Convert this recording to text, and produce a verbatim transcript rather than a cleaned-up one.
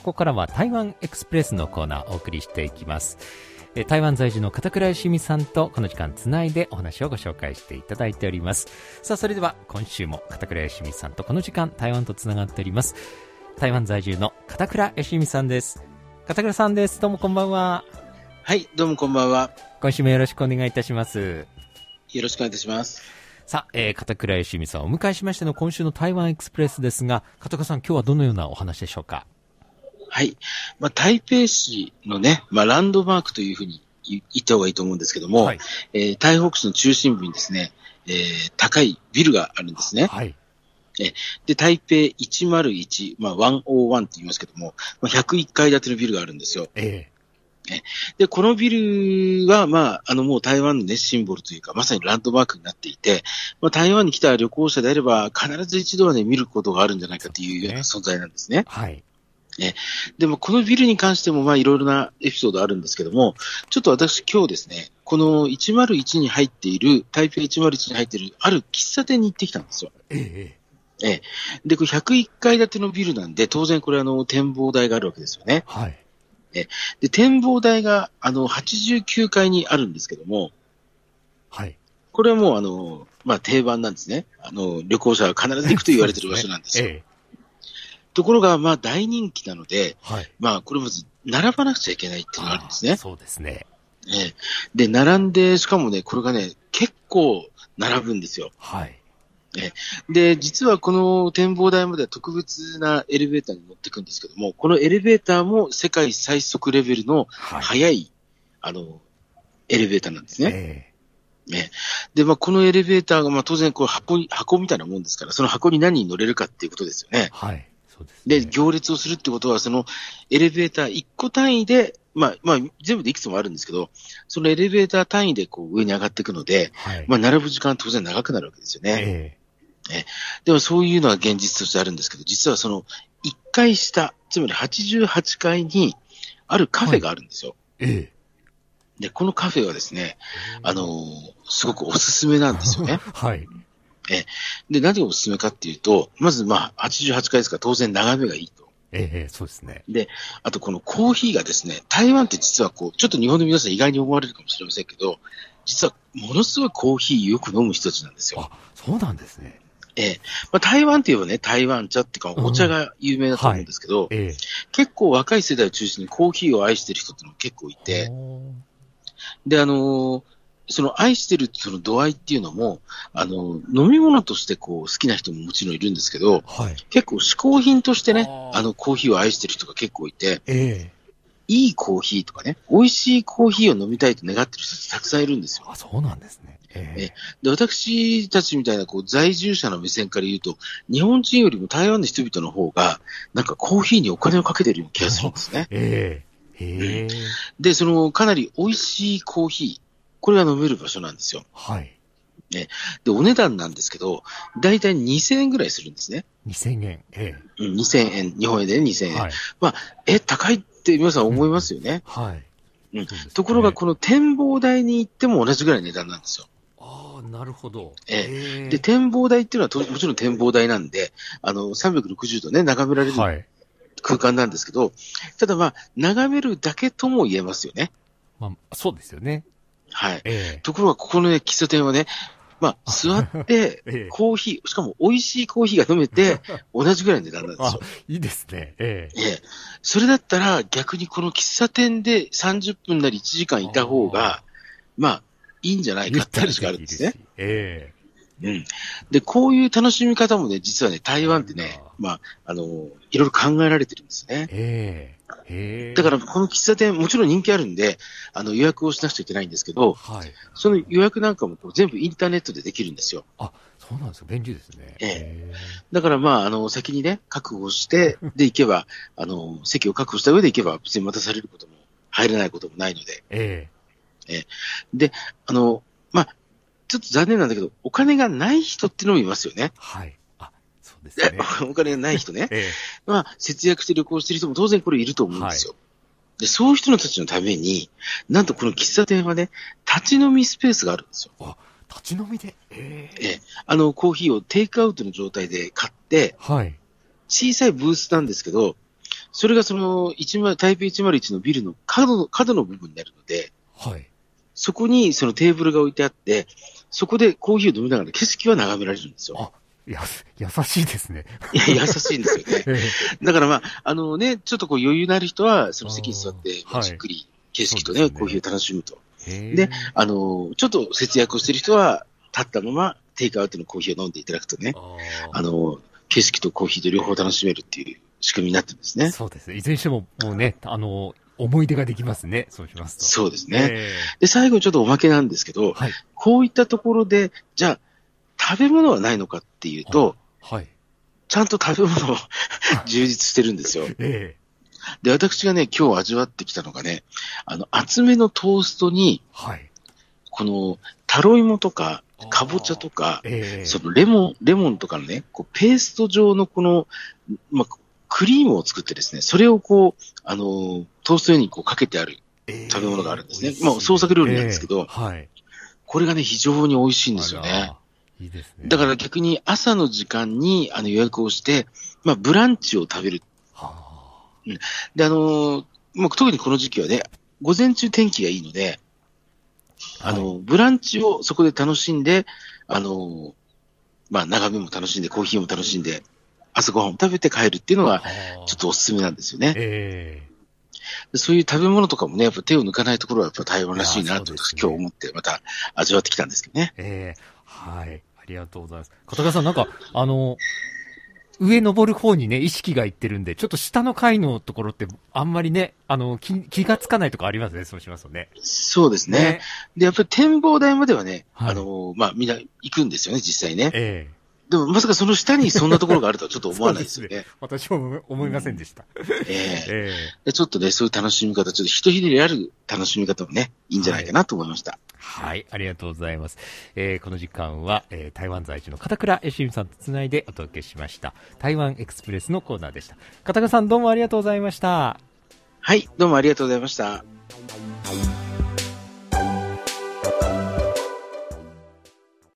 こからは台湾エクスプレスのコーナーをお送りしていきます。え台湾在住の片倉よしみさんとこの時間つないでお話をご紹介していただいております。さあ、それでは今週も片倉よしみさんとこの時間台湾とつながっております。台湾在住の片倉よしみさんです。片倉さんです。どうもこんばんは。 はい、どうもこんばんは。 今週もよろしくお願いいたします。 よろしくお願いいたします。 さあ、えー、片倉よしみさんをお迎えしましての今週の台湾エクスプレスですが、片倉さん、今日はどのようなお話でしょうか？ はい。まあ、台北市のね、まあ、ランドマークというふうに言った方がいいと思うんですけども、はい、えー、台北市の中心部にですね、えー、高いビルがあるんですね。はい。えで、台北いちまるいち、まあ、ひゃくいちって言いますけども、まあ、ひゃくいっかい建てのビルがあるんですよ。ええ。で、このビルは、まあ、あの、もう台湾のね、シンボルというか、まさにランドマークになっていて、まあ、台湾に来た旅行者であれば、必ず一度はね、見ることがあるんじゃないかというような存在なんですね。はい。ね、でもこのビルに関してもまあいろいろなエピソードあるんですけども、ちょっと私今日ですね、このいちまるいちに入っている、台北いちまるいちに入っているある喫茶店に行ってきたんですよ。ええ。ええ。で、これひゃくいっかい建てのビルなんで、当然これあの展望台があるわけですよね。はい。えで、展望台があのはちじゅうきゅうかいにあるんですけども、はい。これはもうあの、まあ定番なんですね。あの、旅行者は必ず行くと言われている場所なんですよ。ええ。ところが、まあ大人気なので、はい、まあこれまず並ばなくちゃいけないっていうのがあるんですね。 そうですね。 ええ。で、並んで、しかもね、これがね、結構並ぶんですよ。はい。ええ。で、実はこの展望台までは特別なエレベーターに乗っていくんですけども、このエレベーターも世界最速レベルの速い、はい、あの、エレベーターなんですね。ええ。ね、で、まあ、このエレベーターが、まあ、当然、こう、箱に、箱みたいなもんですから、その箱に何人乗れるかっていうことですよね。はい。そうですね。で、行列をするってことは、そのエレベーターいっこ単位で、まあ、まあ、全部でいくつもあるんですけど、そのエレベーター単位でこう上に上がっていくので、はい、まあ、並ぶ時間は当然長くなるわけですよね。ええ。でもそういうのは現実としてあるんですけど、実はそのいっかい下、つまりはちじゅうはちかいにあるカフェがあるんですよ。はい、ええ。で、このカフェはですね、あのー、すごくおすすめなんですよね。はい。え、で、何がおすすめかっていうと、まずまあ、はちじゅうはちかいですから当然眺めがいいと。 ええ、そうですね。 で、あとこのコーヒーがですね、台湾って実はこう、ちょっと日本の皆さん意外に思われるかもしれませんけど、実はものすごいコーヒーよく飲む人たちなんですよ。 あ、そうなんですね。 ええ。まあ、台湾といえばね、台湾茶っていうか、お茶が有名だと思うんですけど、うん、はい、ええ、結構若い世代を中心にコーヒーを愛してる人ってのも結構いて、で、あのー、その愛してるその度合いっていうのも、あの、飲み物としてこう好きな人ももちろんいるんですけど、はい、結構嗜好品としてね、あのコーヒーを愛してる人が結構いて、えー、いいコーヒーとかね、美味しいコーヒーを飲みたいと願ってる人たくさんいるんですよ。 あ、そうなんですね。えー、 えで、私たちみたいなこう在住者の目線から言うと、日本人よりも台湾の人々の方が、なんかコーヒーにお金をかけてるような気がするんですね。えーえー、で、そのかなり美味しいコーヒー、これが飲める場所なんですよ。はい。ね、で、お値段なんですけど、だいたいにせんえんぐらいするんですね。 にせんえん。ええ。うん、にせんえん。日本円でにせんえん。はい、まあ、え、高いって皆さん思いますよね。うん、はい。うん。ところが、この展望台に行っても同じぐらいの値段なんですよ。 ああ、なるほど。 ええ。で、展望台っていうのはもちろん展望台なんで、あの、さんびゃくろくじゅうどね、眺められる空間なんですけど、はい、ただまあ、眺めるだけとも言えますよね。 まあ、そうですよね。 はい。ええ、ところが、ここのね、喫茶店はね、まあ、座って、コーヒー、ええ、しかも美味しいコーヒーが飲めて、同じぐらいの値段なんですよ。 いいですね。ええ。 ええ。それだったら、逆にこの喫茶店でさんじゅっぷんなりいちじかんいた方が、まあ、いいんじゃないかって話があるんですね。ええ。うん。で、こういう楽しみ方もね、実はね、台湾ってね、まあ、あの、いろいろ考えられてるんですね。ええ。へだから、この喫茶店、もちろん人気あるんで、あの、予約をしなくちゃいけないんですけど、はい、その予約なんかも全部インターネットでできるんですよ。 あ、そうなんですか。便利ですね。 ええ。だから、まあ、あの、先にね、確保して、で、行けば、あの、席を確保した上で行けば、別に待たされることも、入れないこともないので。ええ。ええ。で、あの、まあ、ちょっと残念なんだけど、お金がない人っていうのもいますよね。 はい。そうですね、 お金がない人ね。ええ、まあ、節約して旅行してる人も当然これいると思うんですよ。はい、で、そういう人たちのために、なんとこの喫茶店はね、立ち飲みスペースがあるんですよ。 あ、立ち飲みで、 ええええ、あの、コーヒーをテイクアウトの状態で買って、はい、小さいブースなんですけど、 それがその、台北いちまるいちのビルの角の、角の部分になるので、 はい。 そこにそのテーブルが置いてあって、そこでコーヒーを飲みながら景色は眺められるんですよ。 あ、や、優しいですね。 いや、優しいんですよね。だからまあ、あのね、ちょっとこう余裕のある人は、その席に座って、じっくり景色とね、はい、コーヒーを楽しむと。で、あの、ちょっと節約をしてる人は、立ったままテイクアウトのコーヒーを飲んでいただくとね、あの、景色とコーヒーと両方楽しめるっていう仕組みになってるんですね。 そうですね。いずれにしても、もうね、あの、思い出ができますね。そうしますと。 そうですね。えー、で、最後にちょっとおまけなんですけど、はい、こういったところで、じゃあ、食べ物はないのかっていうと、 はい、 ちゃんと食べ物を充実してるんですよ。えー、で、私がね、今日味わってきたのがね、あの、厚めのトーストに、はい、この、タロイモとか、かぼちゃとか、えー、そのレモン、レモンとかのね、こうペースト状のこの、まあ、クリームを作ってですね、それをこう、あのー、トーストにこうかけてある食べ物があるんですね。えー、まあ、創作料理なんですけど、えーはい、これがね、非常に美味しいんですよね。 いいですね。 だから逆に朝の時間にあの予約をして、まあ、ブランチを食べる。はあ、うん、で、あのー、まあ、特にこの時期はね、午前中天気がいいので、あの、はい、ブランチをそこで楽しんで、あの、まあ、眺めも楽しんで、コーヒーも楽しんで、朝ごはんを食べて帰るっていうのが、ちょっとおすすめなんですよね。えー、そういう食べ物とかもね、やっぱ手を抜かないところはやっぱ台湾らしいなと、ね、今日思ってまた味わってきたんですけどね。 えー、はい。ありがとうございます。片川さん、なんか、あの、上登る方にね、意識がいってるんで、ちょっと下の階のところって、あんまりね、あの、気、気がつかないとこありますね、そうしますとね。 そうですね。ね、で、やっぱり展望台まではね、はい、あの、まあ、みんな行くんですよね、実際ね。ええー、でも、まさかその下にそんなところがあるとはちょっと思わないですよね。 ね、私も思いませんでした。うん、えー、えー、でちょっとね、そういう楽しみ方、ちょっと一ひねりある楽しみ方もね、いいんじゃないかなと思いました。 はい、はい、ありがとうございます。えー、この時間は、えー、台湾在住の片倉恵美さんとつないでお届けしました。台湾エクスプレスのコーナーでした。片倉さん、どうもありがとうございました。 はい、どうもありがとうございました。